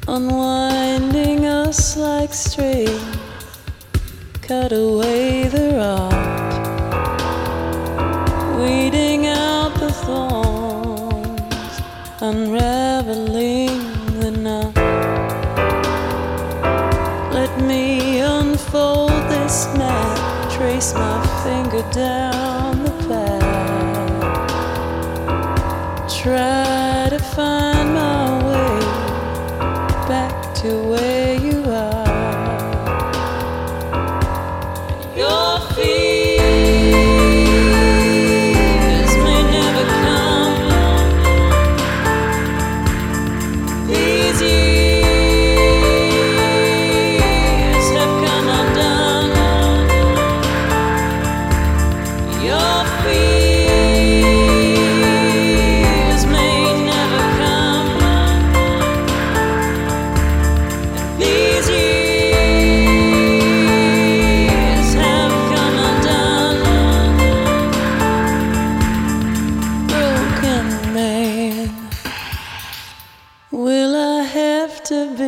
unwinding us like string, cut away the rot, weeding out the thorns, unraveling the knot. Let me unfold this map, trace my finger down the path, try to find my way back to where you are. Your fears may never come. These years have come undone. Your fears may never come. These years have come undone. Broken man, will I have to be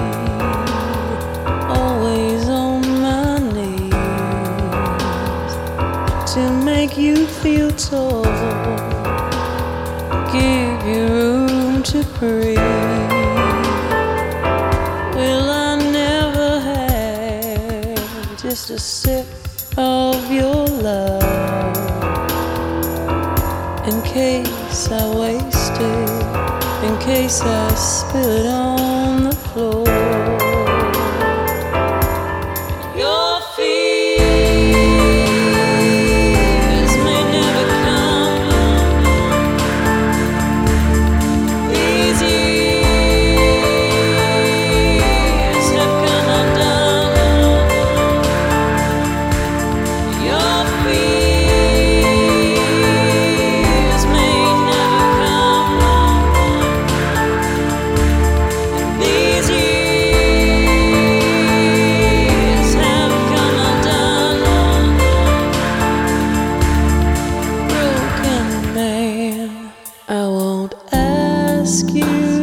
always on my knees to make you feel tall, give you room to breathe? Will I never have just a sip of your love in case I waste it, in case I spill it on the floor? Your fears may never come. These years have come undone. Your fears may never come. These years have come undone. Broken man, I won't ask you